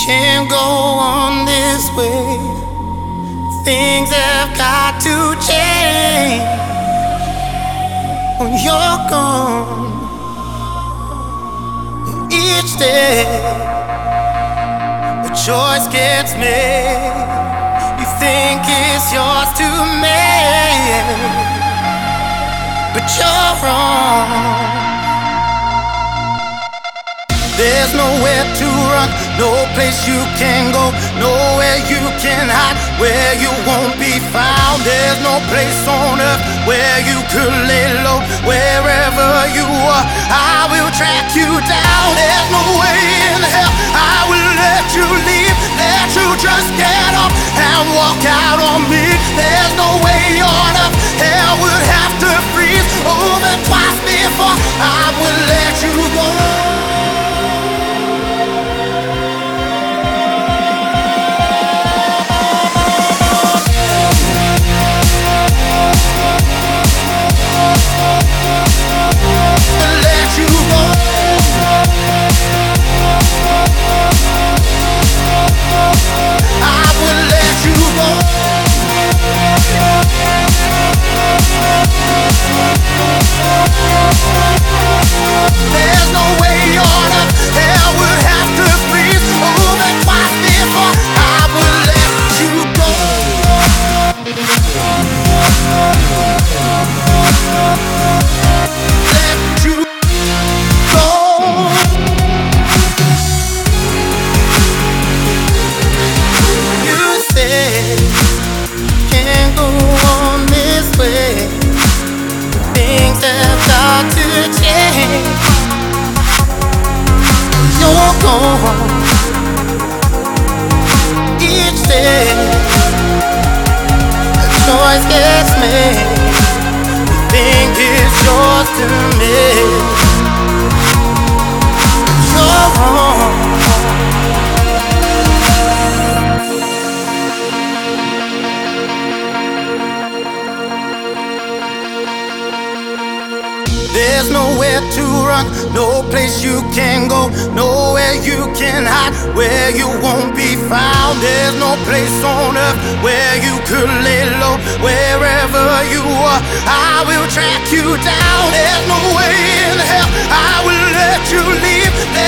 can't go on this way. Things have got to change. When you're gone, each day a choice gets made. You think it's yours to make, but you're wrong. There's nowhere to run, no place you can go, nowhere you can hide, where you won't be found. There's no place on earth where you could lay low. Wherever you are, I will track you down. There's no way in hell I will let you leave, let you just get up and walk out on me. There's no way on earth hell would have to freeze over twice before I will let you go. Let you go. I will let you go. There's no way on earth hell would have to freeze over twice before I will let you go. Let you go. You said can't go on this way. Things have got to change. You're gone each day. A choice gets made. Think it's yours to make. You're wrong. There's nowhere to run, no place you can go, nowhere you can hide, where you won't be found. There's no place on earth where you could lay low. Wherever you are, I will track you down. There's no way in hell I will let you leave.